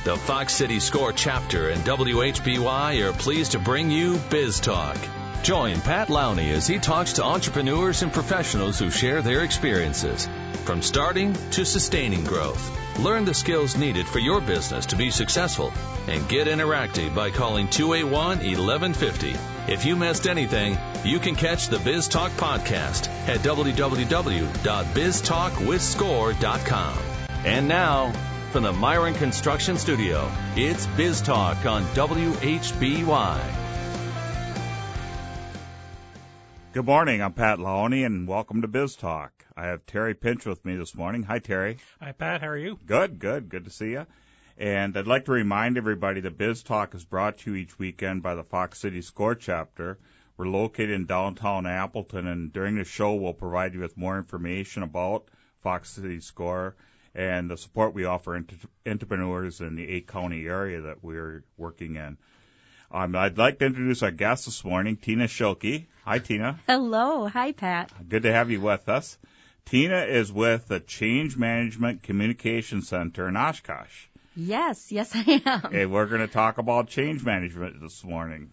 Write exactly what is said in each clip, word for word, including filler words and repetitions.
The Fox City Score chapter and W H B Y are pleased to bring you Biz Talk. Join Pat Lowney as he talks to entrepreneurs and professionals who share their experiences, from starting to sustaining growth. Learn the skills needed for your business to be successful and get interactive by calling two eight one, one one five zero. If you missed anything, you can catch the Biz Talk podcast at w w w dot biz talk with score dot com. And now, from the Myron Construction Studio, it's Biz Talk on W H B Y. Good morning. I'm Pat Lowney, and welcome to Biz Talk. I have Terry Pinch with me this morning. Hi, Terry. Hi, Pat. How are you? Good, good. Good to see you. And I'd like to remind everybody that Biz Talk is brought to you each weekend by the Fox City Score chapter. We're located in downtown Appleton, and during the show, we'll provide you with more information about Fox City Score and the support we offer into entrepreneurs in the eight-county area that we're working in. Um, I'd like to introduce our guest this morning, Tina Schilke. Hi, Tina. Hello. Hi, Pat. Good to have you with us. Tina is with the Change Management Communication Center in Oshkosh. Yes, yes, I am. And we're going to talk about change management this morning.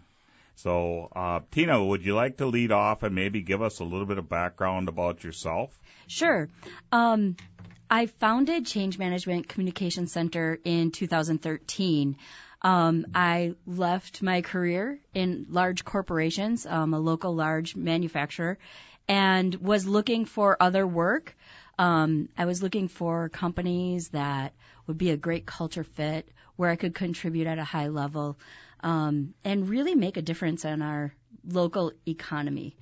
So, uh, Tina, would you like to lead off and maybe give us a little bit of background about yourself? Sure. Um, I founded Change Management Communication Center in two thousand thirteen. Um, I left my career in large corporations, um, a local large manufacturer, and was looking for other work. Um, I was looking for companies that would be a great culture fit, where I could contribute at a high level, um, and really make a difference in our local economy.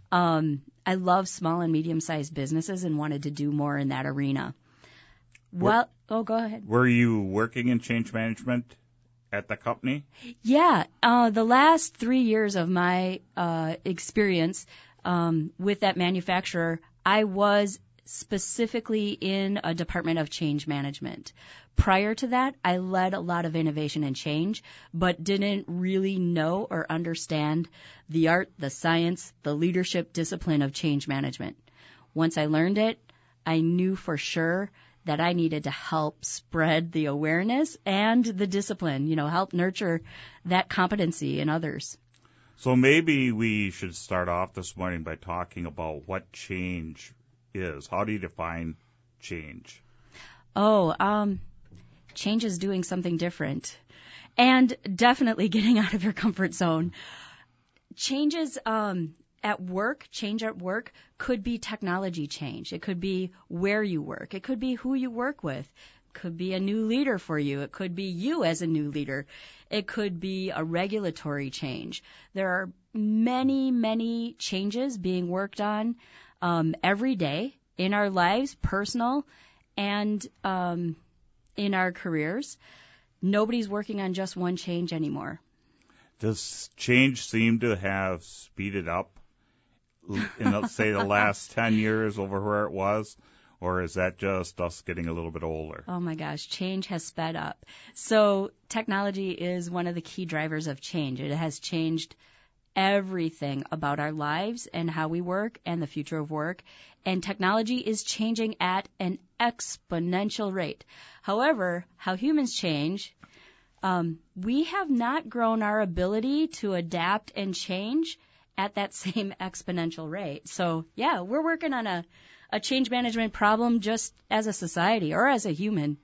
Um, I love small and medium-sized businesses and wanted to do more in that arena. Well, oh, go ahead. Were you working in change management at the company? Yeah, uh, the last three years of my uh, experience um, with that manufacturer, I was specifically in a department of change management. Prior to that, I led a lot of innovation and change, but didn't really know or understand the art, the science, the leadership discipline of change management. Once I learned it, I knew for sure that I needed to help spread the awareness and the discipline, you know, help nurture that competency in others. So maybe we should start off this morning by talking about what change is. How do you define change? Oh, um, change is doing something different, and definitely getting out of your comfort zone. Changes um, at work, change at work could be technology change. It could be where you work. It could be who you work with. It could be a new leader for you. It could be you as a new leader. It could be a regulatory change. There are many, many changes being worked on um, every day in our lives, personal and um, in our careers. Nobody's working on just one change anymore. Does change seem to have speeded up in, let's say, the last ten years over where it was? Or is that just us getting a little bit older? Oh, my gosh. Change has sped up. So technology is one of the key drivers of change. It has changed everything about our lives and how we work and the future of work. And technology is changing at an exponential rate. However, how humans change, um, we have not grown our ability to adapt and change at that same exponential rate. So, yeah, we're working on a, a change management problem just as a society or as a human.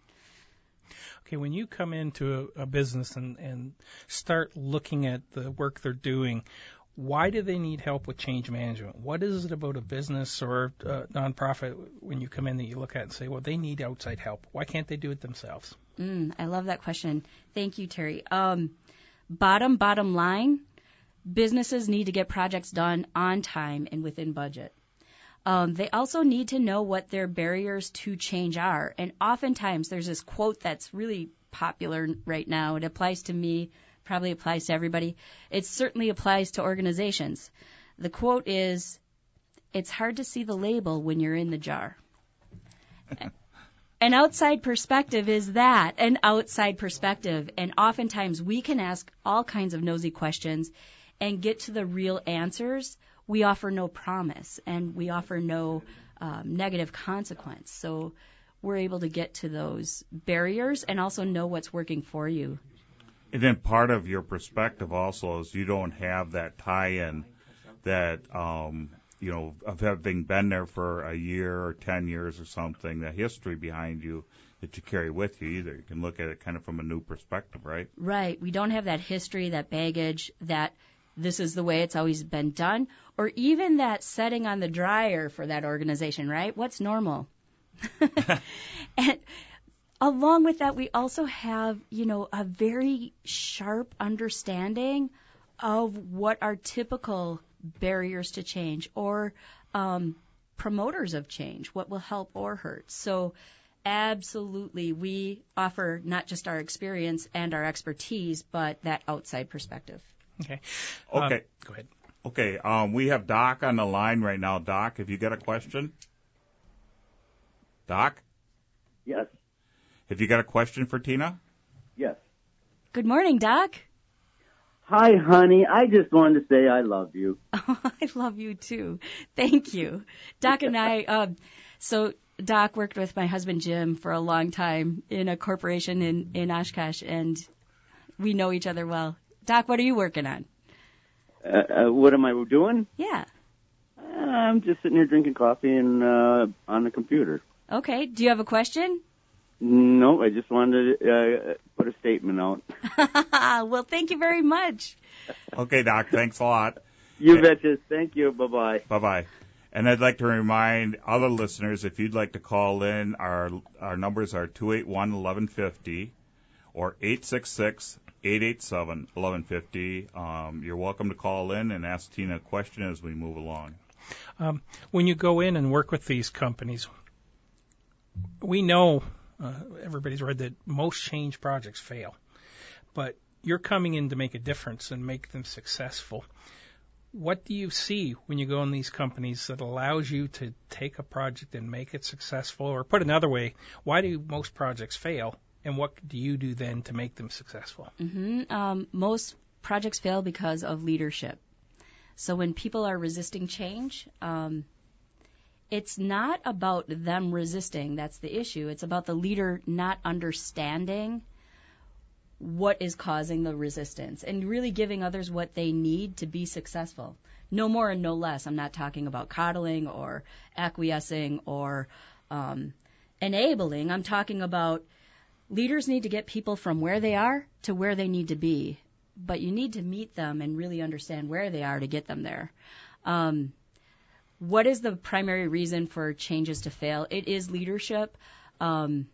Okay, when you come into a, a business and, and start looking at the work they're doing, why do they need help with change management? What is it about a business or a nonprofit when you come in that you look at and say, well, they need outside help? Why can't they do it themselves? Mm, I love that question. Thank you, Terry. Um, bottom, bottom line, businesses need to get projects done on time and within budget. Um, they also need to know what their barriers to change are. And oftentimes there's this quote that's really popular right now. It applies to me, probably applies to everybody. It certainly applies to organizations. The quote is, "It's hard to see the label when you're in the jar." An outside perspective is that, an outside perspective. And oftentimes we can ask all kinds of nosy questions and get to the real answers. We offer no promise, and we offer no um, negative consequence. So we're able to get to those barriers and also know what's working for you. And then part of your perspective also is you don't have that tie-in that, um, you know, of having been there for a year or ten years or something, the history behind you that you carry with you either. You can look at it kind of from a new perspective, right? Right. We don't have that history, that baggage, that this is the way it's always been done, or even that setting on the dryer for that organization, right? What's normal? And along with that, we also have, you know, a very sharp understanding of what are typical barriers to change or um, promoters of change, what will help or hurt. So absolutely, we offer not just our experience and our expertise, but that outside perspective. Okay. Okay. Um, go ahead. Okay. Um, we have Doc on the line right now. Doc, have you got a question? Doc? Yes. Have you got a question for Tina? Yes. Good morning, Doc. Hi, honey. I just wanted to say I love you. Oh, I love you too. Thank you. Doc and I, um, so Doc worked with my husband Jim for a long time in a corporation in, in Oshkosh, and we know each other well. Doc, what are you working on? Uh, uh, what am I doing? Yeah. Uh, I'm just sitting here drinking coffee and uh, on the computer. Okay. Do you have a question? No, I just wanted to uh, put a statement out. Well, thank you very much. Okay, Doc, thanks a lot. You betcha. Thank you. Bye-bye. Bye-bye. And I'd like to remind other listeners, if you'd like to call in, our our numbers are two eight one, one one five zero or eight six six, eight eight seven, one one five zero. Um, you're welcome to call in and ask Tina a question as we move along. Um, when you go in and work with these companies, we know uh, everybody's read that most change projects fail, but you're coming in to make a difference and make them successful. What do you see when you go in these companies that allows you to take a project and make it successful? Or put another way, why do most projects fail, and what do you do then to make them successful? Mm-hmm. Um, most projects fail because of leadership. So when people are resisting change, um, it's not about them resisting. That's the issue. It's about the leader not understanding what is causing the resistance and really giving others what they need to be successful. No more and no less. I'm not talking about coddling or acquiescing or um, enabling. I'm talking about leaders need to get people from where they are to where they need to be, but you need to meet them and really understand where they are to get them there. Um, what is the primary reason for changes to fail? It is leadership. Um,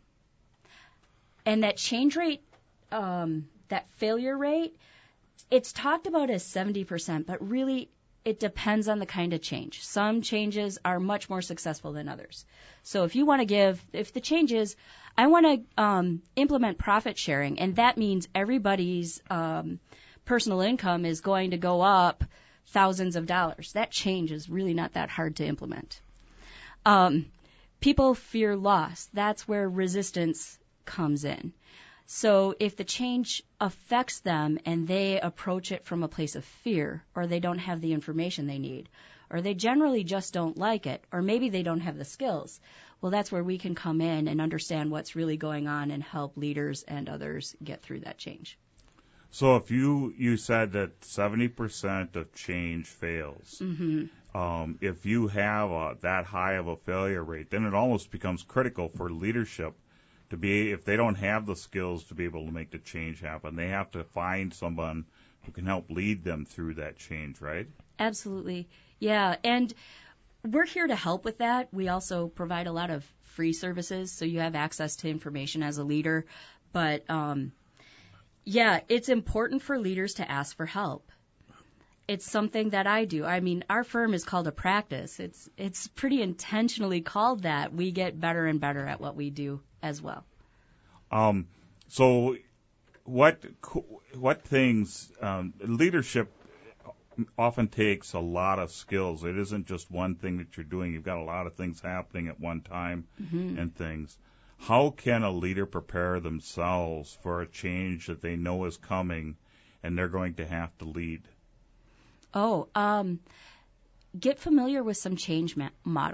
and that change rate, um, that failure rate, it's talked about as seventy percent, but really it depends on the kind of change. Some changes are much more successful than others. So if you want to give, if the change is, I want to um, implement profit sharing, and that means everybody's um, personal income is going to go up thousands of dollars. That change is really not that hard to implement. Um, people fear loss. That's where resistance comes in. So if the change affects them and they approach it from a place of fear, or they don't have the information they need, or they generally just don't like it, or maybe they don't have the skills, well, that's where we can come in and understand what's really going on and help leaders and others get through that change. So if you, you said that seventy percent of change fails, Mm-hmm. um, if you have a, that high of a failure rate, then it almost becomes critical for leadership to be, if they don't have the skills to be able to make the change happen, they have to find someone who can help lead them through that change, right? Absolutely. Yeah. And we're here to help with that. We also provide a lot of free services, so you have access to information as a leader. But, um, yeah, it's important for leaders to ask for help. It's something that I do. I mean, our firm is called a practice. It's it's pretty intentionally called that. We get better and better at what we do as well. Um, so what what things um, leadership often takes a lot of skills. It isn't just one thing that you're doing. You've got a lot of things happening at one time Mm-hmm. and things. How can a leader prepare themselves for a change that they know is coming and they're going to have to lead? Oh, um, get familiar with some change ma- models.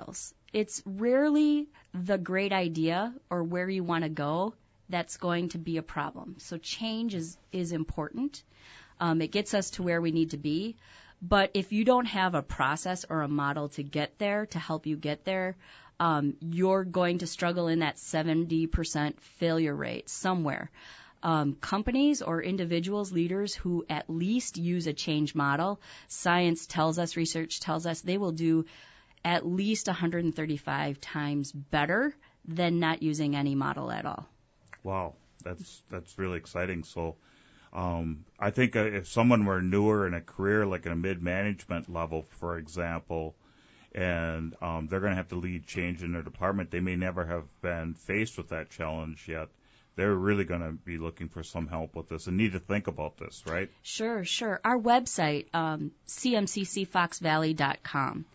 it's rarely the great idea or where you want to go that's going to be a problem. So change is, is important. Um, it gets us to where we need to be. But if you don't have a process or a model to get there, to help you get there, um, you're going to struggle in that seventy percent failure rate somewhere. Um, companies or individuals, leaders who at least use a change model, science tells us, research tells us, they will do at least one hundred thirty-five times better than not using any model at all. Wow, that's that's really exciting. So um, I think uh, if someone were newer in a career, like in a mid-management level, for example, and um, they're going to have to lead change in their department, they may never have been faced with that challenge yet. They're really going to be looking for some help with this and need to think about this, right? Sure, sure. Our website, um, c m c c fox valley dot com.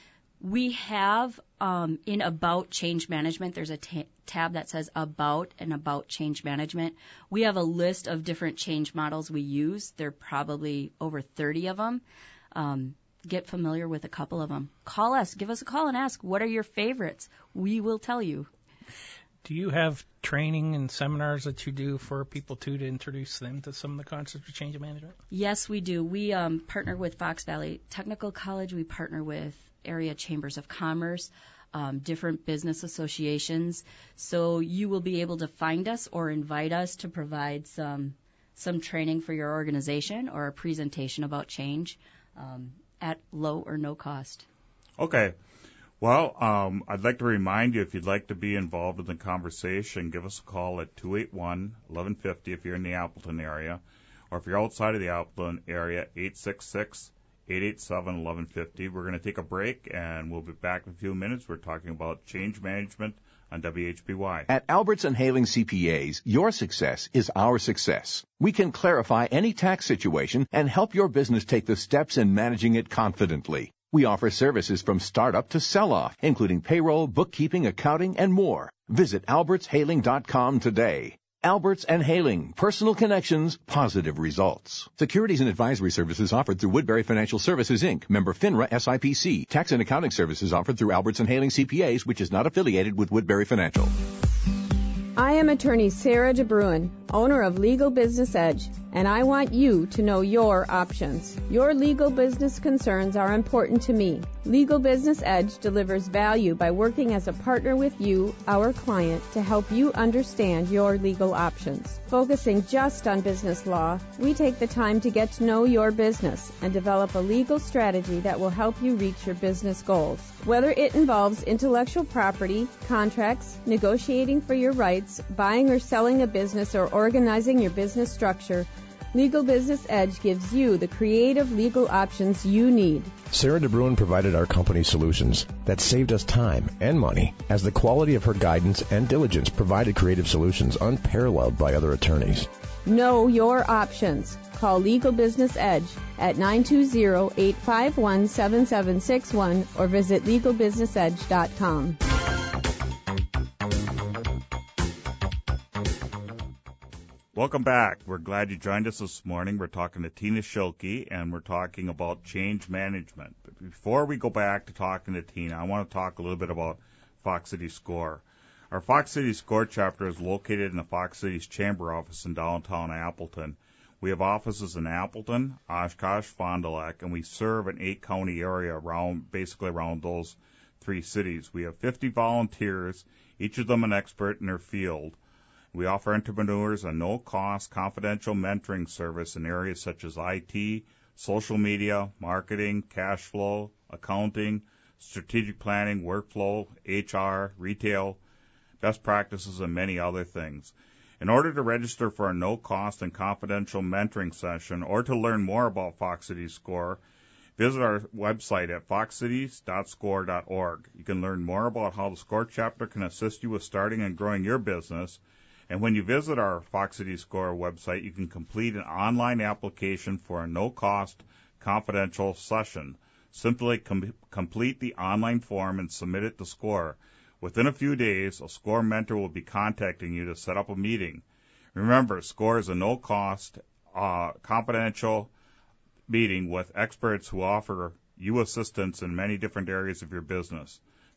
We have um, in About Change Management, there's a ta- tab that says About and About Change Management. We have a list of different change models we use. There are probably over thirty of them. Um, get familiar with a couple of them. Call us. Give us a call and ask, what are your favorites? We will tell you. Do you have training and seminars that you do for people, too, to introduce them to some of the concepts of change management? Yes, we do. We um, partner with Fox Valley Technical College. We partner with area chambers of commerce, um, different business associations. So you will be able to find us or invite us to provide some some training for your organization or a presentation about change um, at low or no cost. Okay. Well, um, I'd like to remind you, if you'd like to be involved in the conversation, give us a call at two eight one, eleven fifty if you're in the Appleton area, or if you're outside of the Appleton area, eight six six, eight eight seven, eleven fifty. We're going to take a break, and we'll be back in a few minutes. We're talking about change management on W H B Y. At Alberts and Haling C P As, your success is our success. We can clarify any tax situation and help your business take the steps in managing it confidently. We offer services from startup to sell-off, including payroll, bookkeeping, accounting, and more. Visit alberts haling dot com today. Alberts and Haling, personal connections, positive results. Securities and advisory services offered through Woodbury Financial Services, Incorporated, member FINRA S I P C. Tax and accounting services offered through Alberts and Haling C P As, which is not affiliated with Woodbury Financial. I am attorney Sarah DeBruin, owner of Legal Business Edge, and I want you to know your options. Your legal business concerns are important to me. Legal Business Edge delivers value by working as a partner with you, our client, to help you understand your legal options. Focusing just on business law, we take the time to get to know your business and develop a legal strategy that will help you reach your business goals. Whether it involves intellectual property, contracts, negotiating for your rights, buying or selling a business, or organizing your business structure, Legal Business Edge gives you the creative legal options you need. Sarah DeBruin provided our company solutions that saved us time and money, as the quality of her guidance and diligence provided creative solutions unparalleled by other attorneys. Know your options. Call Legal Business Edge at nine two zero, eight five one, seven seven six one or visit legal business edge dot com. Welcome back. We're glad you joined us this morning. We're talking to Tina Schilke, and we're talking about change management. But before we go back to talking to Tina, I want to talk a little bit about Fox City SCORE. Our Fox City SCORE chapter is located in the Fox City's Chamber office in downtown Appleton. We have offices in Appleton, Oshkosh, Fond du Lac, and we serve an eight-county area around, basically around those three cities. We have fifty volunteers, each of them an expert in their field. We offer entrepreneurs a no-cost, confidential mentoring service in areas such as I T, social media, marketing, cash flow, accounting, strategic planning, workflow, H R, retail, best practices, and many other things. In order to register for a no-cost and confidential mentoring session or to learn more about Fox City SCORE, visit our website at fox cities dot score dot org. You can learn more about how the SCORE chapter can assist you with starting and growing your business. And when you visit our Fox City SCORE website, you can complete an online application for a no-cost, confidential session. Simply com- complete the online form and submit it to SCORE. Within a few days, a SCORE mentor will be contacting you to set up a meeting. Remember, SCORE is a no-cost, uh, confidential meeting with experts who offer you assistance in many different areas of your business.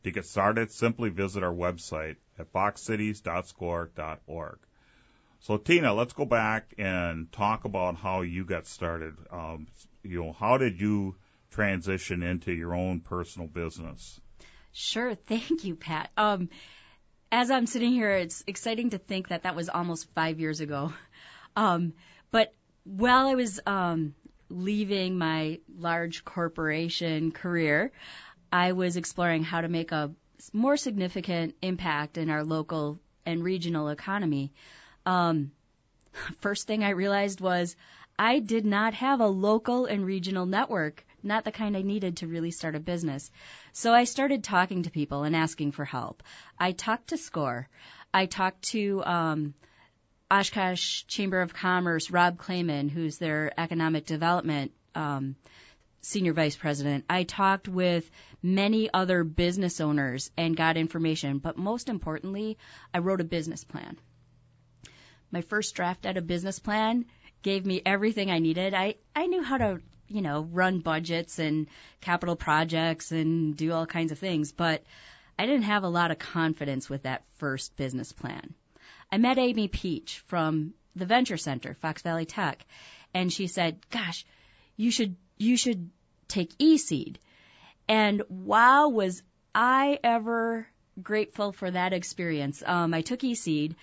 To get started, simply visit our website at fox cities dot score dot org. So, Tina, let's go back and talk about how you got started. Um, you know, how did you transition into your own personal business? Sure. Thank you, Pat. Um, as I'm sitting here, it's exciting to think that that was almost five years ago. Um, but while I was um, leaving my large corporation career, I was exploring how to make a more significant impact in our local and regional economy. Um, first thing I realized was I did not have a local and regional network, not the kind I needed to really start a business. So I started talking to people and asking for help. I talked to SCORE. I talked to um, Oshkosh Chamber of Commerce, Rob Clayman, who's their economic development um, senior vice president. I talked with many other business owners and got information. But most importantly, I wrote a business plan. My first draft at a business plan gave me everything I needed. I, I knew how to, you know, run budgets and capital projects and do all kinds of things, but I didn't have a lot of confidence with that first business plan. I met Amy Peach from the Venture Center, Fox Valley Tech, and she said, gosh, you should, you should take eSeed. And wow, was I ever grateful for that experience. Um, I took eSeed.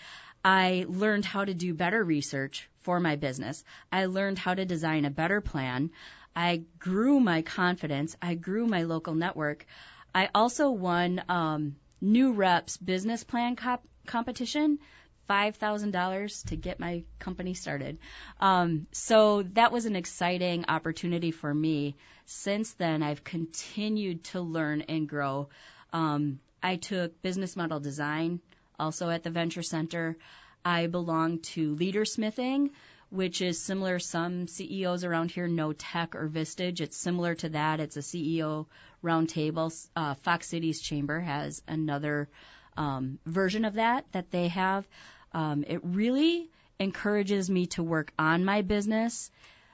I learned how to do better research for my business. I learned how to design a better plan. I grew my confidence. I grew my local network. I also won um, New Reps business plan comp- competition, five thousand dollars to get my company started. Um, so that was an exciting opportunity for me. Since then, I've continued to learn and grow. Um, I took business model design also at the Venture Center. I belong to Leadersmithing, which is similar. Some C E Os around here know Tech or Vistage. It's similar to that. It's a C E O roundtable. Uh, Fox Cities Chamber has another um, version of that that they have. Um, it really encourages me to work on my business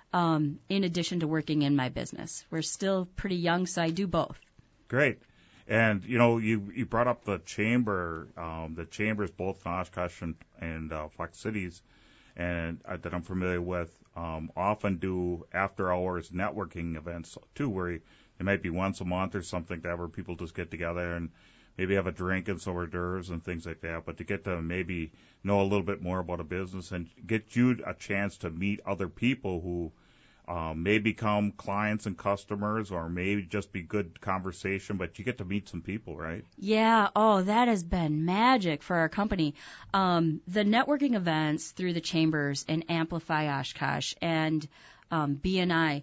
um, in addition to working in my business. We're still pretty young, so I do both. Great. And, you know, you, you brought up the chamber, um, the chambers, both in Oshkosh and, and uh, Fox Cities, and uh, that I'm familiar with, um, often do after-hours networking events, too, where you, it might be once a month or something that where people just get together and maybe have a drink and some hors d'oeuvres and things like that, but to get to maybe know a little bit more about a business and get you a chance to meet other people who Um, may become clients and customers or maybe just be good conversation, but you get to meet some people, right? Yeah. Oh, that has been magic for our company. Um, the networking events through the chambers and Amplify Oshkosh and um, B N I,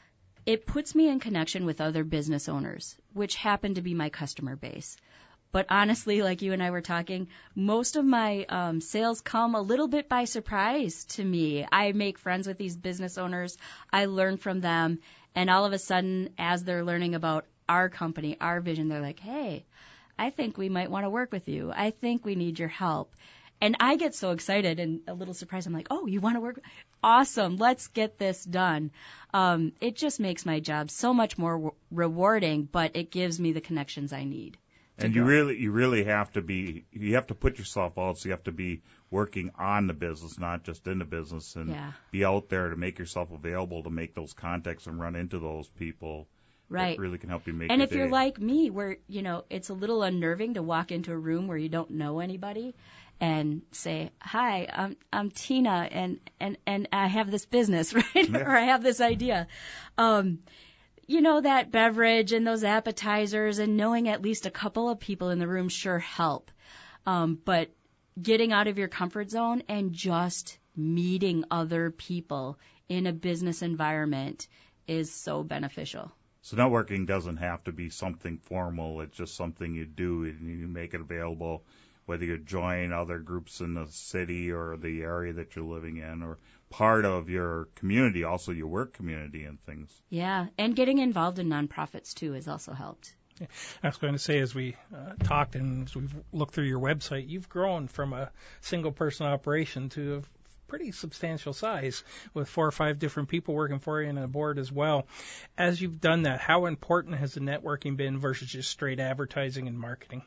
it puts me in connection with other business owners, which happen to be my customer base. But honestly, like you and I were talking, most of my um, sales come a little bit by surprise to me. I make friends with these business owners. I learn from them. And all of a sudden, as they're learning about our company, our vision, they're like, hey, I think we might want to work with you. I think we need your help. And I get so excited and a little surprised. I'm like, oh, you want to work? Awesome. Let's get this done. Um, it just makes my job so much more w- rewarding, but it gives me the connections I need. And you really, you really have to be, you have to put yourself out, so you have to be working on the business, not just in the business, and yeah. be out there to make yourself available to make those contacts and run into those people. Right. That really can help you make And your if day. you're like me, where, you know, it's a little unnerving to walk into a room where you don't know anybody and say, hi, I'm, I'm Tina, and, and, and I have this business, right? Yeah. Or I have this idea. Um, You know, that beverage and those appetizers and knowing at least a couple of people in the room sure help. Um, but getting out of your comfort zone and just meeting other people in a business environment is so beneficial. So networking doesn't have to be something formal. It's just something you do, and you make it available, whether you join other groups in the city or the area that you're living in, or part of your community, also your work community and things. Yeah, and getting involved in nonprofits, too, has also helped. Yeah. I was going to say, as we uh, talked and as we've looked through your website, you've grown from a single-person operation to pretty substantial size with four or five different people working for you and a board as well. As you've done that, how important has the networking been versus just straight advertising and marketing?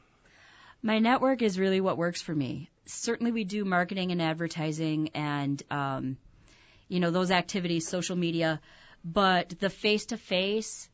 My network is really what works for me. Certainly we do marketing and advertising and, um, you know, those activities, social media, but the face-to-face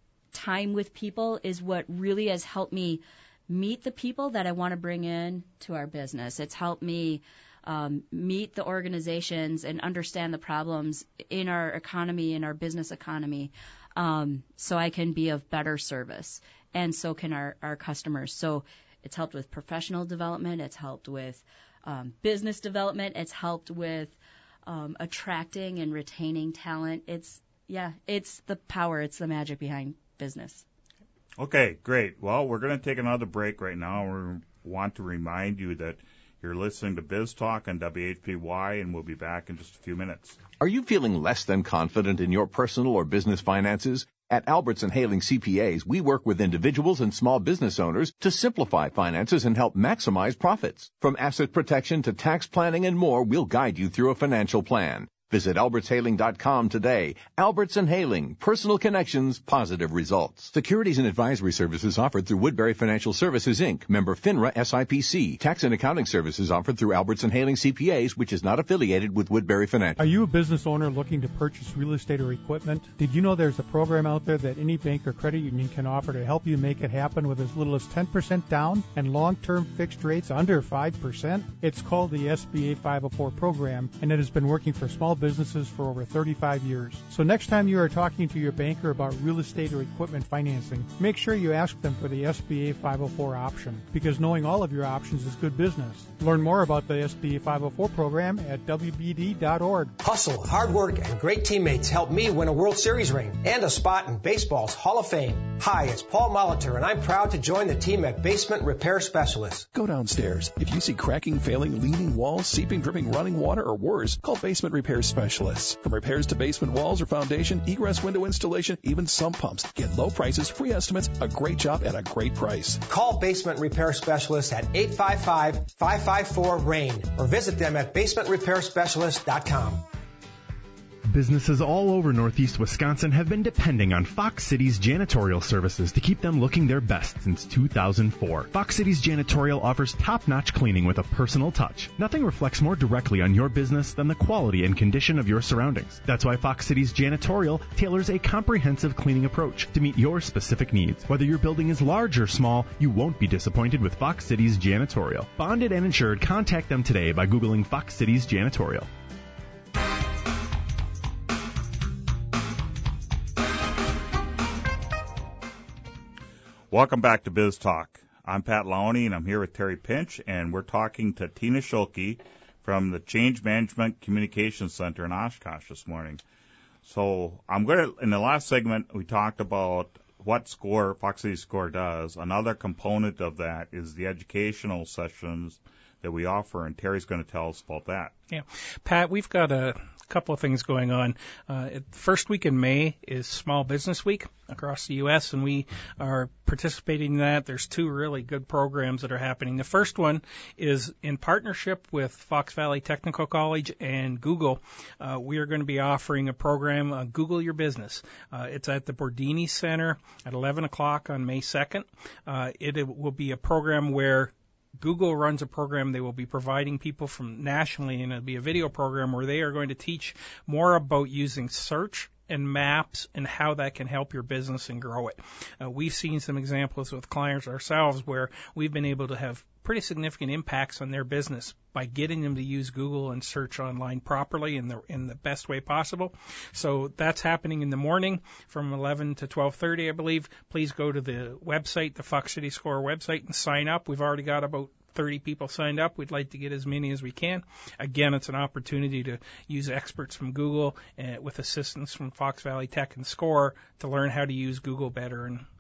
time with people is what really has helped me meet the people that I want to bring in to our business. It's helped me um, meet the organizations and understand the problems in our economy, in our business economy, um, so I can be of better service, and so can our, our customers. So it's helped with professional development. It's helped with um, business development. It's helped with um, attracting and retaining talent. It's, yeah, it's the power. It's the magic behind business. Okay, great. Well, we're going to take another break right now. We want to remind you that you're listening to Biz Talk on W H P Y, and we'll be back in just a few minutes. Are you feeling less than confident in your personal or business finances? At Alberts and Haling C P As, we work with individuals and small business owners to simplify finances and help maximize profits. From asset protection to tax planning and more, we'll guide you through a financial plan. Visit alberts haling dot com today. Alberts and Haling, personal connections, positive results. Securities and advisory services offered through Woodbury Financial Services, Incorporated, member FINRA S I P C. Tax and accounting services offered through Alberts and Haling C P As, which is not affiliated with Woodbury Financial. Are you a business owner looking to purchase real estate or equipment? Did you know there's a program out there that any bank or credit union can offer to help you make it happen with as little as ten percent down and long-term fixed rates under five percent? It's called the S B A five oh four program, and it has been working for small businesses for over thirty-five years. So next time you are talking to your banker about real estate or equipment financing, make sure you ask them for the S B A five oh four option, because knowing all of your options is good business. Learn more about the S B A five oh four program at W B D dot org. Hustle, hard work, and great teammates helped me win a World Series ring and a spot in baseball's Hall of Fame. Hi, it's Paul Molitor, and I'm proud to join the team at Basement Repair Specialists. Go downstairs. If you see cracking, failing, leaning walls, seeping, dripping, running water, or worse, call Basement Repair Specialists. From repairs to basement walls or foundation, egress window installation, even sump pumps. Get low prices, free estimates, a great job at a great price. Call Basement Repair Specialists at eight five five, five five four, RAIN or visit them at basement repair specialist dot com. Businesses all over Northeast Wisconsin have been depending on Fox Cities janitorial services to keep them looking their best since two thousand four. Fox Cities Janitorial offers top-notch cleaning with a personal touch. Nothing reflects more directly on your business than the quality and condition of your surroundings. That's why Fox Cities Janitorial tailors a comprehensive cleaning approach to meet your specific needs. Whether your building is large or small, you won't be disappointed with Fox Cities Janitorial. Bonded and insured, contact them today by Googling Fox Cities Janitorial. Welcome back to Biz Talk. I'm Pat Lowney, and I'm here with Terry Pinch, and we're talking to Tina Schulke from the Change Management Communications Center in Oshkosh this morning. So I'm going to, in the last segment, we talked about what SCORE, Fox City SCORE does. Another component of that is the educational sessions that we offer, and Terry's going to tell us about that. Yeah. Pat, we've got a couple of things going on. Uh, the first week in May is Small Business Week across the U S, and we are participating in that. There's two really good programs that are happening. The first one is in partnership with Fox Valley Technical College and Google. Uh, we are going to be offering a program, uh, Google Your Business. Uh, it's at the Bordini Center at eleven o'clock on May second. Uh, it, it will be a program where Google runs a program they will be providing people from nationally, and it'll be a video program where they are going to teach more about using search and maps and how that can help your business and grow it. Uh, we've seen some examples with clients ourselves where we've been able to have pretty significant impacts on their business by getting them to use Google and search online properly in the in the best way possible. So that's happening in the morning from eleven to twelve thirty, I believe. Please go to the website, the Fox City SCORE website, and sign up. We've already got about thirty people signed up. We'd like to get as many as we can. Again, it's an opportunity to use experts from Google uh, with assistance from Fox Valley Tech and SCORE to learn how to use Google better and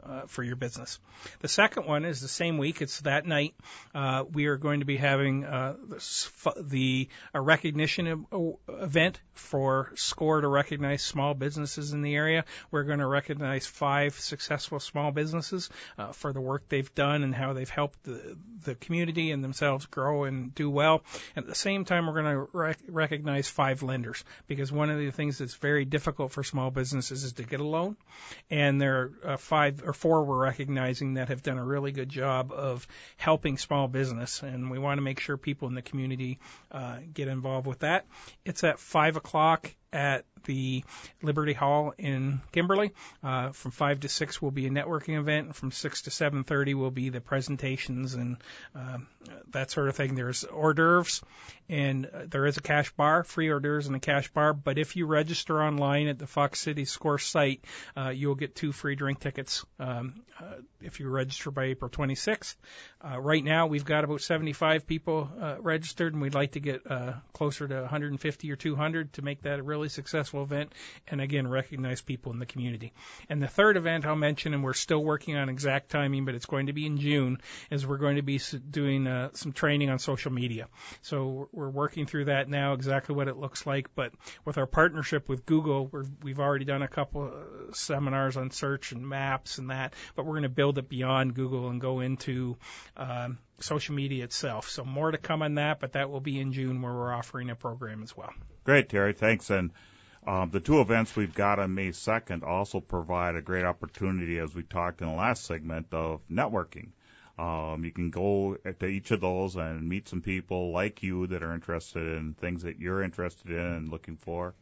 uh, for your business. The second one is the same week. It's that night. Uh, we are going to be having uh, the, the a recognition event for SCORE to recognize small businesses in the area. We're going to recognize five successful small businesses uh, for the work they've done and how they've helped the, the community and themselves grow and do well. And at the same time, we're going to rec- recognize five lenders, because one of the things that's very difficult for small businesses is to get a loan. And there are uh, five or four we're recognizing that have done a really good job of helping small business, and we want to make sure people in the community uh, get involved with that. It's at five o'clock at the Liberty Hall in Kimberley. Uh, from five to six will be a networking event, and from six to seven thirty will be the presentations and uh, that sort of thing. There's hors d'oeuvres, and uh, there is a cash bar, free hors d'oeuvres and a cash bar, but if you register online at the Fox City SCORE site, uh, you'll get two free drink tickets um, uh, if you register by April twenty-sixth. Uh, right now, we've got about seventy-five people uh, registered, and we'd like to get uh, closer to one hundred fifty or two hundred to make that a really successful event, and again, recognize people in the community. And the third event I'll mention, and we're still working on exact timing, but it's going to be in June, is we're going to be doing uh, some training on social media. So we're working through that now, exactly what it looks like, but with our partnership with Google, we're, we've already done a couple of seminars on search and maps and that, but we're going to build it beyond Google and go into um, social media itself. So more to come on that, but that will be in June, where we're offering a program as well. Great, Terry. Thanks. And um, the two events we've got on May second also provide a great opportunity, as we talked in the last segment, of networking. Um, you can go to each of those and meet some people like you that are interested in things that you're interested in and looking for,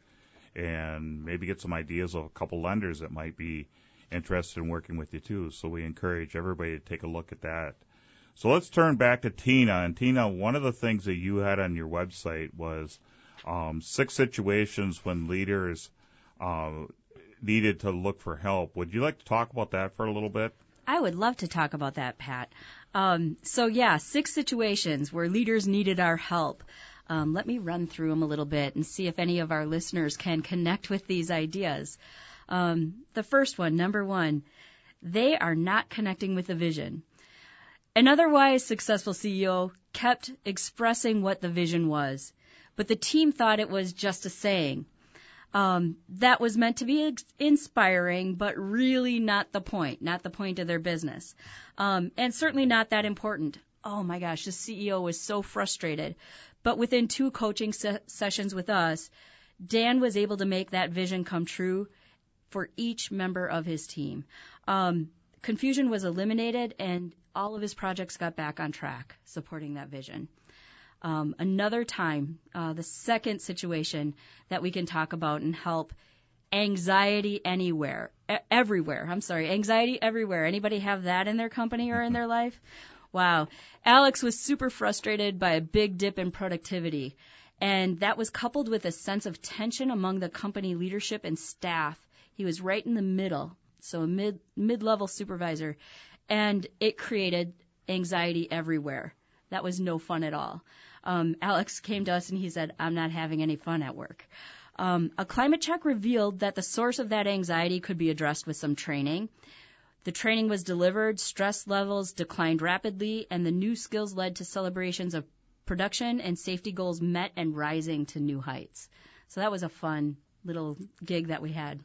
and maybe get some ideas of a couple lenders that might be interested in working with you too. So we encourage everybody to take a look at that. So let's turn back to Tina. And Tina, one of the things that you had on your website was um, six situations when leaders uh, needed to look for help. Would you like to talk about that for a little bit? I would love to talk about that, Pat. Um, so, yeah, six situations where leaders needed our help. Um, let me run through them a little bit and see if any of our listeners can connect with these ideas. Um, the first one, number one, they are not connecting with the vision. An otherwise successful C E O kept expressing what the vision was, but the team thought it was just a saying. Um, that was meant to be ex- inspiring, but really not the point, not the point of their business, um, and certainly not that important. Oh, my gosh, the C E O was so frustrated. But within two coaching se- sessions with us, Dan was able to make that vision come true for each member of his team. Um, confusion was eliminated, and all of his projects got back on track, supporting that vision. Um, another time, uh, the second situation that we can talk about and help, anxiety anywhere, e- everywhere. I'm sorry, anxiety everywhere. Anybody have that in their company or in their life? Wow. Alex was super frustrated by a big dip in productivity, and that was coupled with a sense of tension among the company leadership and staff. He was right in the middle, so a mid, mid-level supervisor, and it created anxiety everywhere. That was no fun at all. Um, Alex came to us and he said, I'm not having any fun at work. Um, a climate check revealed that the source of that anxiety could be addressed with some training. The training was delivered, stress levels declined rapidly, and the new skills led to celebrations of production and safety goals met and rising to new heights. So that was a fun little gig that we had.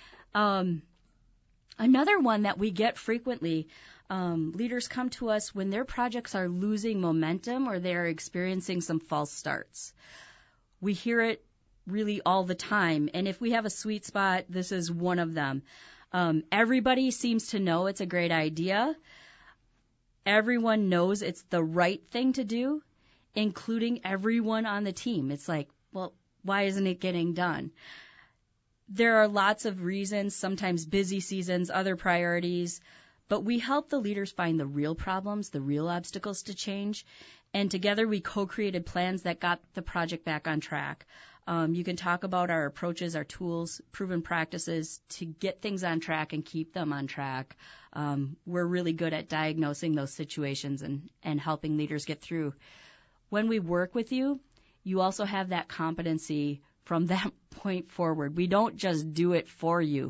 Um, another one that we get frequently, um, leaders come to us when their projects are losing momentum or they're experiencing some false starts. We hear it really all the time, and if we have a sweet spot, this is one of them. Um, everybody seems to know it's a great idea. Everyone knows it's the right thing to do, including everyone on the team. It's like, well, why isn't it getting done? There are lots of reasons, sometimes busy seasons, other priorities, but we help the leaders find the real problems, the real obstacles to change, and together we co-created plans that got the project back on track. Um, you can talk about our approaches, our tools, proven practices to get things on track and keep them on track. Um, we're really good at diagnosing those situations and, and helping leaders get through. When we work with you, you also have that competency from that point forward. We don't just do it for you.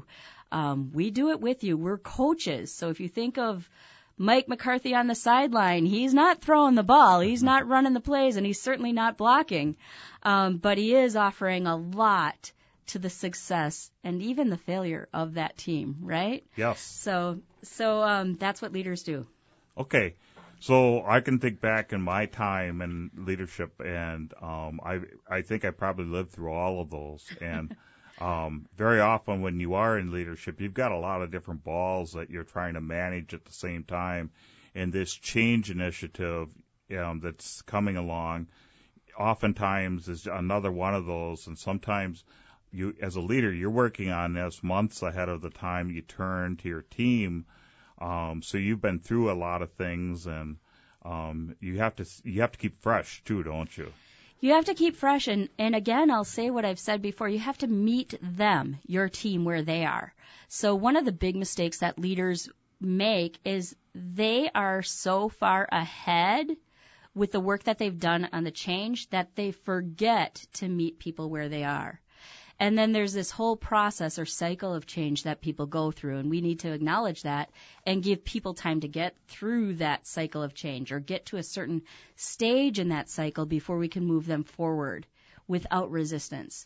Um, we do it with you. We're coaches. So if you think of Mike McCarthy on the sideline, he's not throwing the ball, he's not running the plays, and he's certainly not blocking. Um, but he is offering a lot to the success and even the failure of that team, right? Yes. So, so um, that's what leaders do. Okay. So I can think back in my time in leadership, and um, I I think I probably lived through all of those. And um, very often when you are in leadership, you've got a lot of different balls that you're trying to manage at the same time. And this change initiative um, that's coming along oftentimes is another one of those. And sometimes you, as a leader, you're working on this months ahead of the time you turn to your team. Um, so you've been through a lot of things, and um, you have to you have to keep fresh too, don't you? You have to keep fresh, and, and again, I'll say what I've said before. You have to meet them, your team, where they are. So one of the big mistakes that leaders make is they are so far ahead with the work that they've done on the change that they forget to meet people where they are. And then there's this whole process or cycle of change that people go through, and we need to acknowledge that and give people time to get through that cycle of change or get to a certain stage in that cycle before we can move them forward without resistance.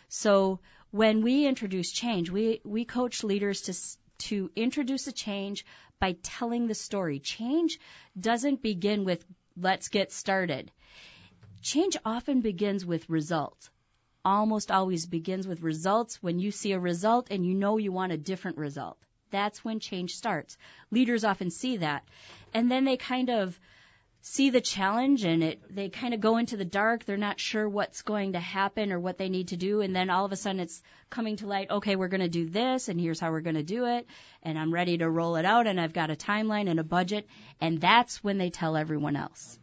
So when we introduce change, we, we coach leaders to to introduce a change by telling the story. Change doesn't begin with, let's get started. Change often begins with results. Almost always begins with results. When you see a result and you know you want a different result, that's when change starts. Leaders often see that. And then they kind of see the challenge and it, they kind of go into the dark. They're not sure what's going to happen or what they need to do. And then all of a sudden it's coming to light, okay, we're going to do this and here's how we're going to do it. And I'm ready to roll it out and I've got a timeline and a budget. And that's when they tell everyone else.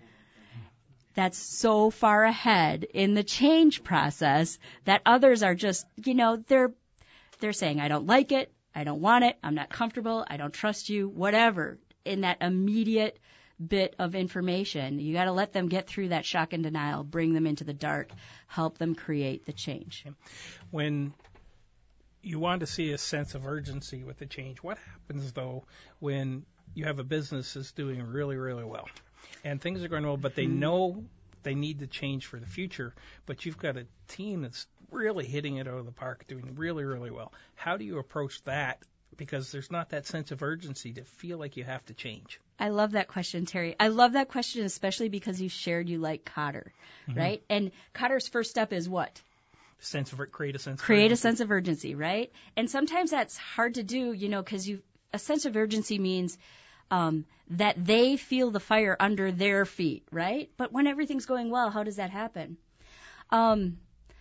That's so far ahead in the change process that others are just, you know, they're they're saying, I don't like it, I don't want it, I'm not comfortable, I don't trust you, whatever, in that immediate bit of information. You got to let them get through that shock and denial, bring them into the dark, help them create the change. When you want to see a sense of urgency with the change, what happens, though, when you have a business that's doing really, really well? And things are going well, but they know they need to change for the future. But you've got a team that's really hitting it out of the park, doing really, really well. How do you approach that? Because there's not that sense of urgency to feel like you have to change. I love that question, Terry. I love that question, especially because you shared you like Kotter, mm-hmm. right? And Kotter's first step is what? Sense of create a sense. Create of a sense of urgency, right? And sometimes that's hard to do, you know, because you a sense of urgency means Um, that they feel the fire under their feet, right? But when everything's going well, how does that happen? Um,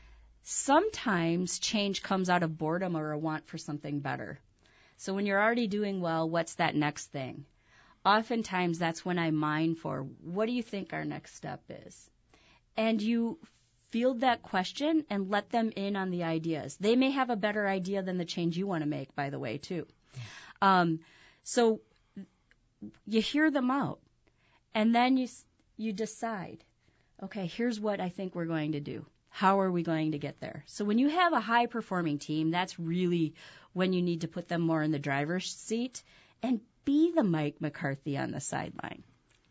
sometimes change comes out of boredom or a want for something better. So when you're already doing well, what's that next thing? Oftentimes that's when I mine for, what do you think our next step is? And you field that question and let them in on the ideas. They may have a better idea than the change you want to make, by the way, too. Um, so you hear them out, and then you you decide, okay, here's what I think we're going to do. How are we going to get there? So when you have a high-performing team, that's really when you need to put them more in the driver's seat and be the Mike McCarthy on the sideline.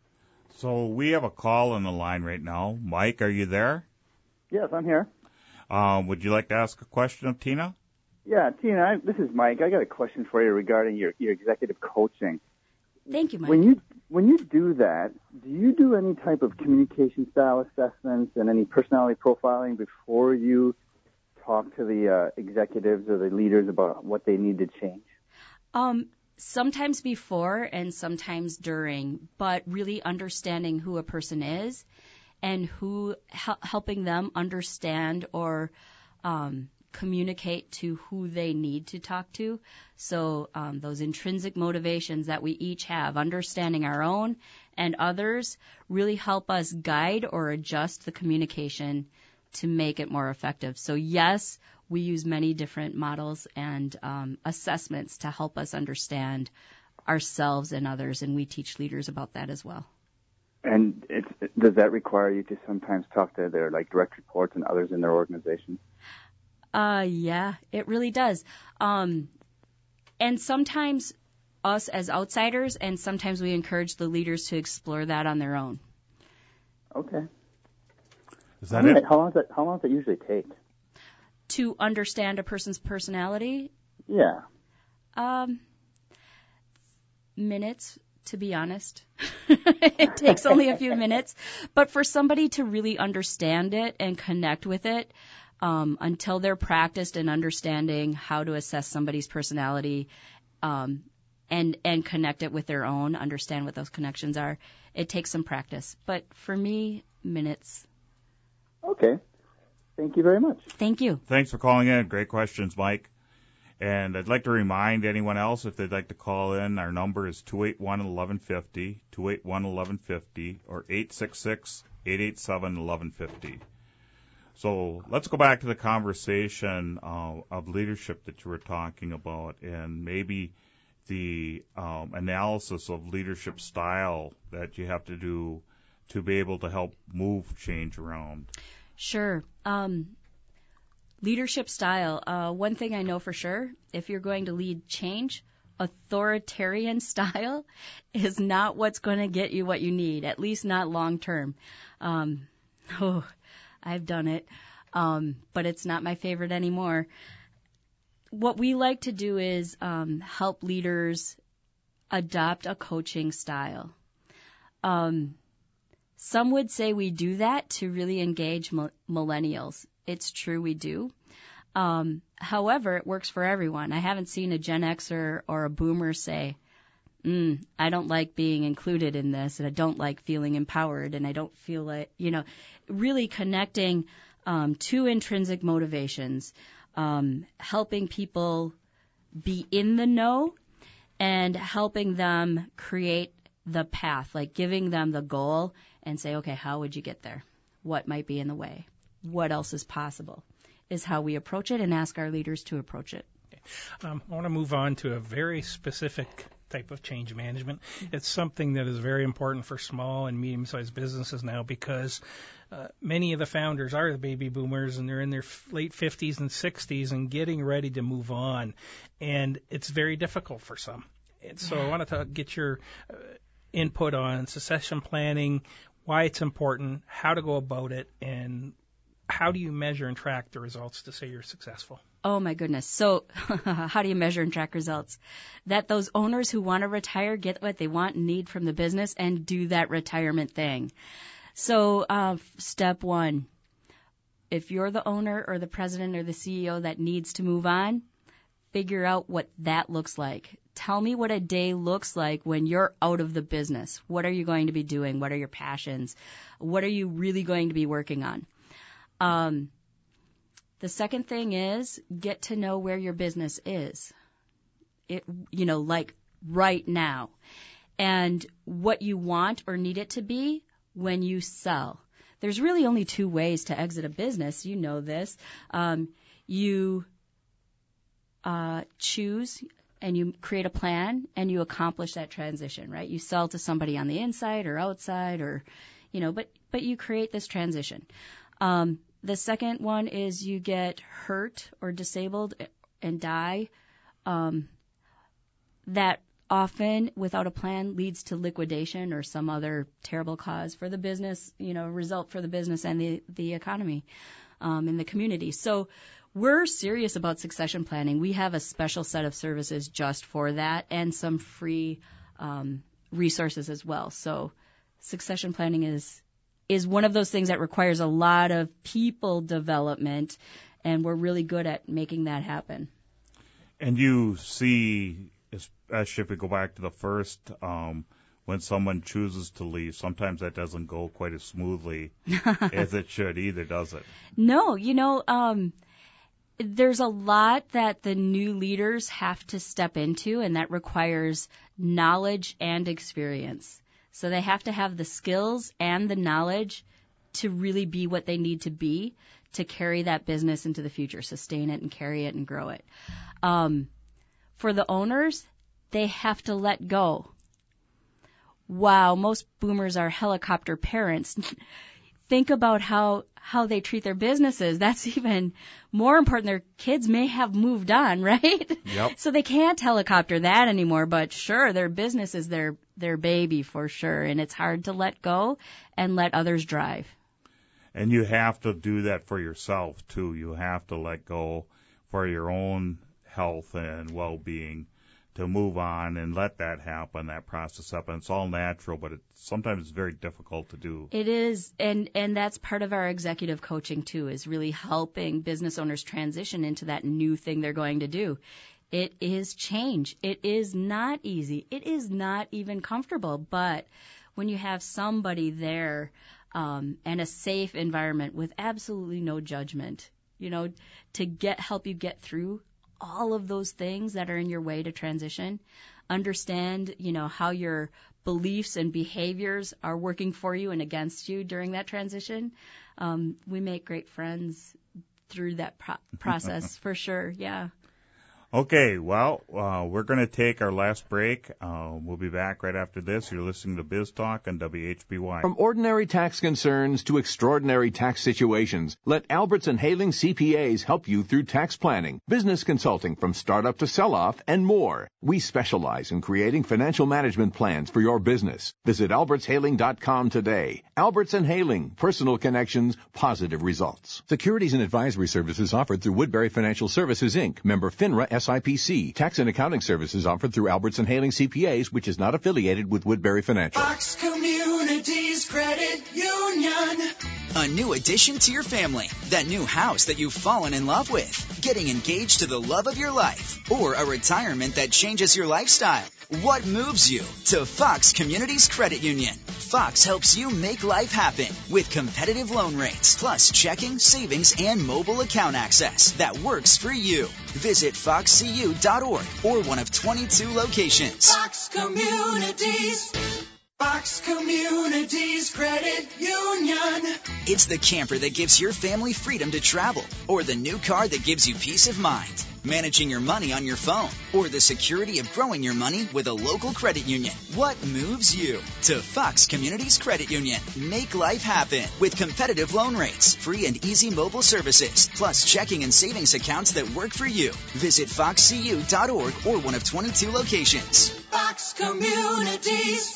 So we have a call on the line right now. Mike, are you there? Yes, I'm here. Um, would you like to ask a question of Tina? Yeah, Tina, I, this is Mike. I got a question for you regarding your, your executive coaching. Thank you, Mike. When you when you do that, do you do any type of communication style assessments and any personality profiling before you talk to the uh, executives or the leaders about what they need to change? Um, sometimes before and sometimes during, but really understanding who a person is and who hel- helping them understand or um, communicate to who they need to talk to. So um, those intrinsic motivations that we each have, understanding our own and others, really help us guide or adjust the communication to make it more effective. So yes, we use many different models and um, assessments to help us understand ourselves and others, and we teach leaders about that as well. And it's, does that require you to sometimes talk to their like direct reports and others in their organization? Uh, yeah, it really does. Um, and sometimes us as outsiders, and sometimes we encourage the leaders to explore that on their own. Okay. Is that All it? right. How long does that, how long does it usually take? To understand a person's personality? Yeah. Um, minutes, to be honest. It takes only a few minutes. But for somebody to really understand it and connect with it, um, until they're practiced in understanding how to assess somebody's personality, um, and, and connect it with their own, understand what those connections are, it takes some practice. But for me, minutes. Okay. Thank you very much. Thank you. Thanks for calling in. Great questions, Mike. And I'd like to remind anyone else, if they'd like to call in, our number is two eight one, one one five zero, two eight one, one one five zero, or eight six six, eight eight seven, one one five zero. So let's go back to the conversation uh, of leadership that you were talking about, and maybe the um, analysis of leadership style that you have to do to be able to help move change around. Sure. Um, leadership style. Uh, one thing I know for sure, if you're going to lead change, authoritarian style is not what's going to get you what you need, at least not long term. Um, oh, I've done it, um, but it's not my favorite anymore. What we like to do is um, help leaders adopt a coaching style. Um, some would say we do that to really engage m- millennials. It's true, we do. Um, however, it works for everyone. I haven't seen a Gen Xer or a Boomer say, mm, I don't like being included in this, and I don't like feeling empowered, and I don't feel like, you know, really connecting um, to intrinsic motivations, um, helping people be in the know and helping them create the path, like giving them the goal and say, okay, how would you get there? What might be in the way? What else is possible? Is how we approach it and ask our leaders to approach it. Um, I want to move on to a very specific type of change management. It's something that is very important for small and medium-sized businesses now because uh, many of the founders are the baby boomers and they're in their f- late fifties and sixties and getting ready to move on. And it's very difficult for some. And so I want to talk, get your uh, input on succession planning, why it's important, how to go about it, and how do you measure and track the results to say you're successful? Oh, my goodness. So how do you measure and track results? That those owners who want to retire get what they want and need from the business and do that retirement thing. So uh, step one, if you're the owner or the president or the C E O that needs to move on, figure out what that looks like. Tell me what a day looks like when you're out of the business. What are you going to be doing? What are your passions? What are you really going to be working on? Um, the second thing is get to know where your business is. It, you know, like right now, and what you want or need it to be when you sell. There's really only two ways to exit a business. You know this. Um, you uh, choose and you create a plan and you accomplish that transition, right? You sell to somebody on the inside or outside, or, you know, but but you create this transition. Um, The second one is you get hurt or disabled and die. Um, that often, without a plan, leads to liquidation or some other terrible cause for the business, you know, result for the business and the, the economy um, in the community. So we're serious about succession planning. We have a special set of services just for that and some free um, resources as well. So succession planning is is one of those things that requires a lot of people development, and we're really good at making that happen. And you see, especially if we go back to the first, um, when someone chooses to leave, sometimes that doesn't go quite as smoothly as it should either, does it? No, you know, um, there's a lot that the new leaders have to step into, and that requires knowledge and experience. So they have to have the skills and the knowledge to really be what they need to be to carry that business into the future, sustain it and carry it and grow it. Um, for the owners, they have to let go. Wow, most boomers are helicopter parents. think about how how they treat their businesses. That's even more important. Their kids may have moved on, right? Yep. So they can't helicopter that anymore, but sure, their business is their their baby for sure, and it's hard to let go and let others drive. And you have to do that for yourself too. You have to let go for your own health and well-being to move on and let that happen, that process happen. It's all natural, but it, sometimes it's very difficult to do. It is, and, and that's part of our executive coaching, too, is really helping business owners transition into that new thing they're going to do. It is change. It is not easy. It is not even comfortable, but when you have somebody there um, and a safe environment with absolutely no judgment, you know, to get help you get through all of those things that are in your way to transition, understand, you know, how your beliefs and behaviors are working for you and against you during that transition. Um, we make great friends through that pro- process for sure. Yeah. Okay, well, uh, we're going to take our last break. Uh, we'll be back right after this. You're listening to Biz Talk on W H B Y. From ordinary tax concerns to extraordinary tax situations, let Alberts and Haling C P As help you through tax planning, business consulting from startup to sell-off, and more. We specialize in creating financial management plans for your business. Visit alberts haling dot com today. Alberts and Haling, personal connections, positive results. Securities and advisory services offered through Woodbury Financial Services, Incorporated, member FINRA S I P C. Tax and accounting services offered through Alberts and Haling C P As, which is not affiliated with Woodbury Financial. Fox Communities Credit Union. A new addition to your family. That new house that you've fallen in love with. Getting engaged to the love of your life. Or a retirement that changes your lifestyle. What moves you to Fox Communities Credit Union? Fox helps you make life happen with competitive loan rates, plus checking, savings, and mobile account access that works for you. Visit fox c u dot org or one of twenty-two locations. Fox Communities. Fox Communities Credit Union. It's the camper that gives your family freedom to travel, or the new car that gives you peace of mind. Managing your money on your phone, or the security of growing your money with a local credit union. What moves you to Fox Communities Credit Union? Make life happen with competitive loan rates, free and easy mobile services, plus checking and savings accounts that work for you. Visit fox c u dot org or one of twenty-two locations. Fox Communities.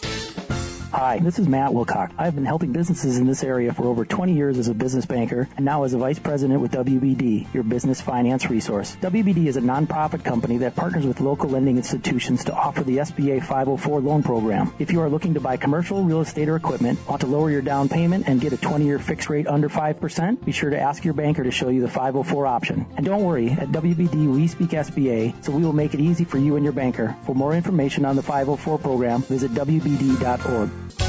Hi, this is Matt Wilcock. I've been helping businesses in this area for over twenty years as a business banker and now as a vice president with W B D, your business finance resource. W B D is a nonprofit company that partners with local lending institutions to offer the S B A five oh four loan program. If you are looking to buy commercial, real estate, or equipment, want to lower your down payment and get a twenty-year fixed rate under five percent, be sure to ask your banker to show you the five oh four option. And don't worry, at W B D we speak S B A, so we will make it easy for you and your banker. For more information on the five oh four program, visit w b d dot org.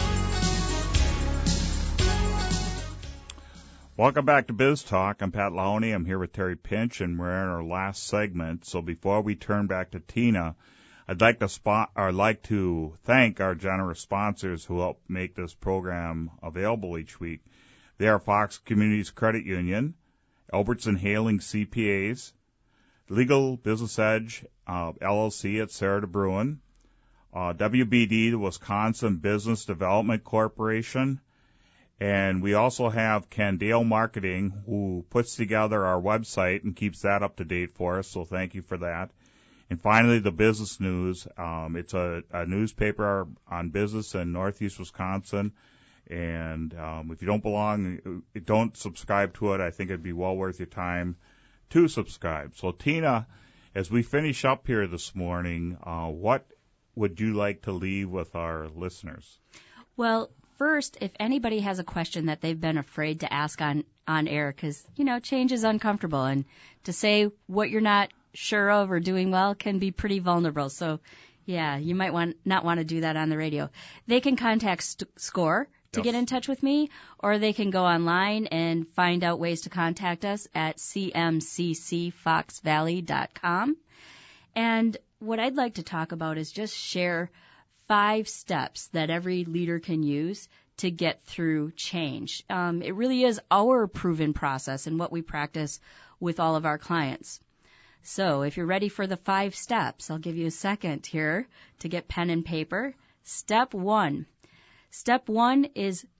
Welcome back to Biz Talk. I'm Pat Lahoney. I'm here with Terry Pinch, and we're in our last segment. So before we turn back to Tina, I'd like to spot, or like to thank our generous sponsors who help make this program available each week. They are Fox Communities Credit Union, Alberts and Haling C P As, Legal Business Edge uh, L L C at Sarah de Bruin, uh, W B D, the Wisconsin Business Development Corporation. And we also have Candale Marketing, who puts together our website and keeps that up to date for us, so thank you for that. And finally, the Business News. Um, it's a, a newspaper on business in Northeast Wisconsin, and um, if you don't belong, don't subscribe to it. I think it'd be well worth your time to subscribe. So, Tina, as we finish up here this morning, uh, what would you like to leave with our listeners? Well, first, if anybody has a question that they've been afraid to ask on, on air, because, you know, change is uncomfortable, and to say what you're not sure of or doing well can be pretty vulnerable. So, yeah, you might want not want to do that on the radio. They can contact St- SCORE to yes. get in touch with me, or they can go online and find out ways to contact us at c m c c fox valley dot com. And what I'd like to talk about is just share five steps that every leader can use to get through change. Um, it really is our proven process and what we practice with all of our clients. So if you're ready for the five steps, I'll give you a second here to get pen and paper. Step one. Step one is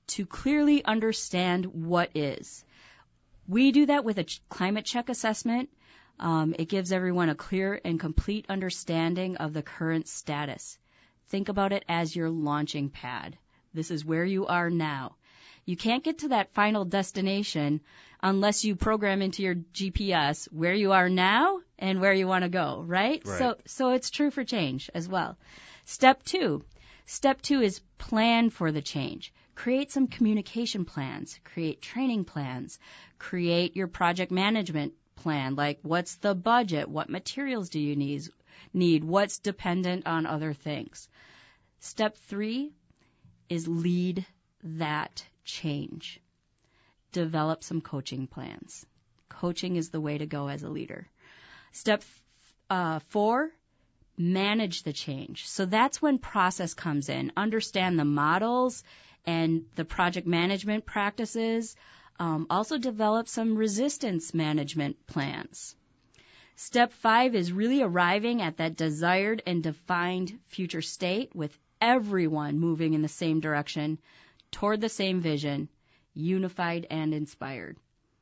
to clearly understand what is. We do that with a ch- climate check assessment. Um, it gives everyone a clear and complete understanding of the current status. Think about it as your launching pad. This is where you are now. You can't get to that final destination unless you program into your G P S where you are now and where you want to go, right? Right. So, so it's true for change as well. Step two. Step two is plan for the change. Create some communication plans. Create training plans. Create your project management plan. Like, what's the budget? What materials do you need? Need? What's dependent on other things? Step three is lead that change. Develop some coaching plans. Coaching is the way to go as a leader. Step uh, four, manage the change. So that's when process comes in. Understand the models and the project management practices. Um, also develop some resistance management plans. Step five is really arriving at that desired and defined future state with everyone moving in the same direction, toward the same vision, unified and inspired.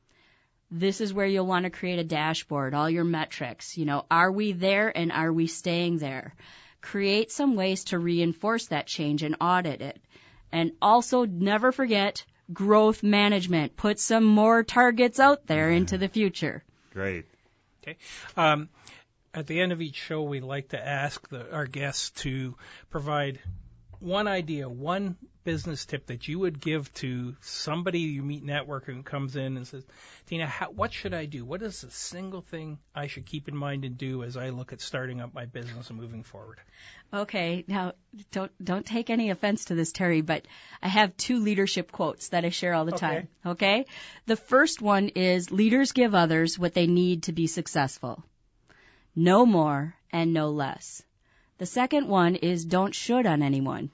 This is where you'll want to create a dashboard, all your metrics. You know, are we there and are we staying there? Create some ways to reinforce that change and audit it. And also never forget growth management. Put some more targets out there into the future. Great. Okay. Um, at the end of each show, we like to ask the, our guests to provide one idea, one business tip that you would give to somebody you meet networking who comes in and says, Tina, how, what should I do? What is the single thing I should keep in mind and do as I look at starting up my business and moving forward? Okay, now don't don't take any offense to this, Terry, but I have two leadership quotes that I share all the Okay. time. Okay? The first one is, leaders give others what they need to be successful. No more and no less. The second one is, don't should on anyone.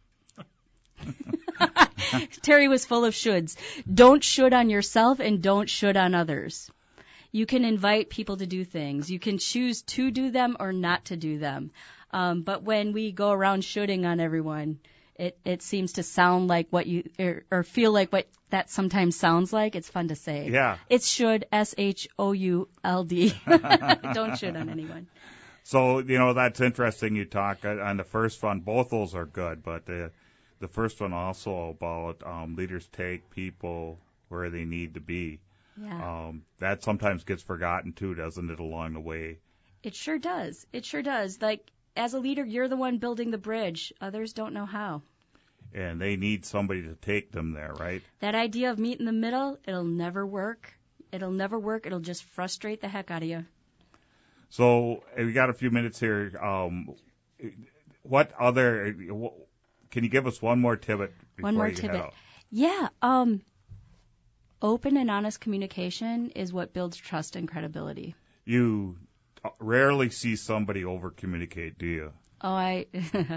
Terry was full of shoulds. Don't should on yourself and don't should on others. You can invite people to do things. You can choose to do them or not to do them. Um, but when we go around shoulding on everyone, it, it seems to sound like what you, or, or feel like what that sometimes sounds like. It's fun to say. Yeah. It's should, S H O U L D. Don't should on anyone. So, you know, that's interesting you talk uh, on the first one. Both those are good, but the, the first one also about um, leaders take people where they need to be. Yeah. Um, that sometimes gets forgotten, too, doesn't it, along the way? It sure does. It sure does. Like, as a leader, you're the one building the bridge. Others don't know how. And they need somebody to take them there, right? That idea of meet in the middle, it'll never work. It'll never work. It'll just frustrate the heck out of you. So we got a few minutes here. Um, what other, can you give us one more tidbit before One more you head tidbit. out? Yeah. Um, open and honest communication is what builds trust and credibility. You rarely see somebody over-communicate, do you? Oh, I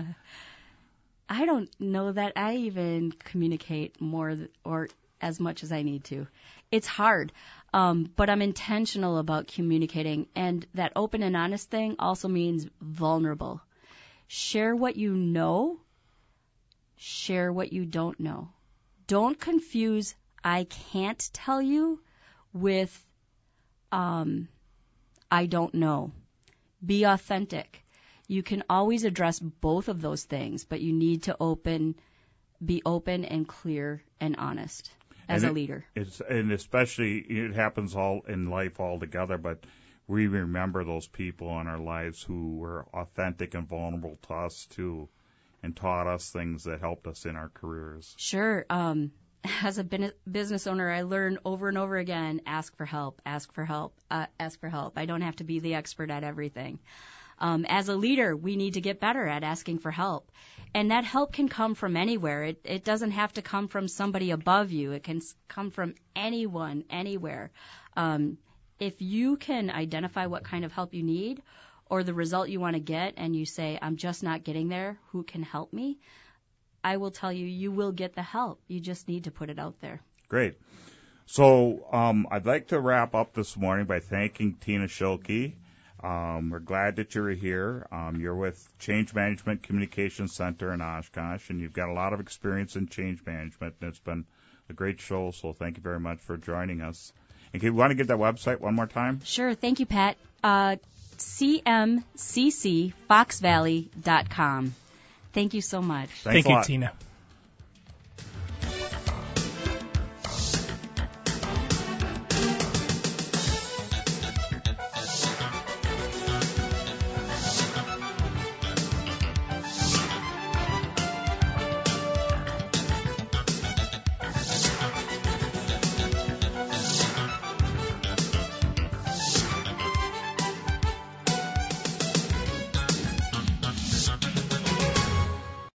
I don't know that I even communicate more th- or as much as I need to. It's hard, um, but I'm intentional about communicating. And that open and honest thing also means vulnerable. Share what you know. Share what you don't know. Don't confuse I can't tell you with um, I don't know. Be authentic. You can always address both of those things, but you need to open, be open and clear and honest as and a it, leader. It's, and especially, it happens all in life altogether, but we remember those people in our lives who were authentic and vulnerable to us too, and taught us things that helped us in our careers. Sure. Um, as a bin- business owner, I learn over and over again, ask for help, ask for help, uh, ask for help. I don't have to be the expert at everything. Um, as a leader, we need to get better at asking for help. And that help can come from anywhere. It, it doesn't have to come from somebody above you. It can come from anyone, anywhere. Um, if you can identify what kind of help you need or the result you want to get and you say, I'm just not getting there, who can help me? I will tell you, you will get the help. You just need to put it out there. Great. So um, I'd like to wrap up this morning by thanking Tina Schilke. Um, we're glad that you're here. Um, you're with Change Management Communications Center in Oshkosh, and you've got a lot of experience in change management, and it's been a great show, so thank you very much for joining us. And can you want to give that website one more time? Sure. Thank you, Pat. Uh, C M C C Fox Valley dot com. Thank you so much. Thanks Thank you, Tina.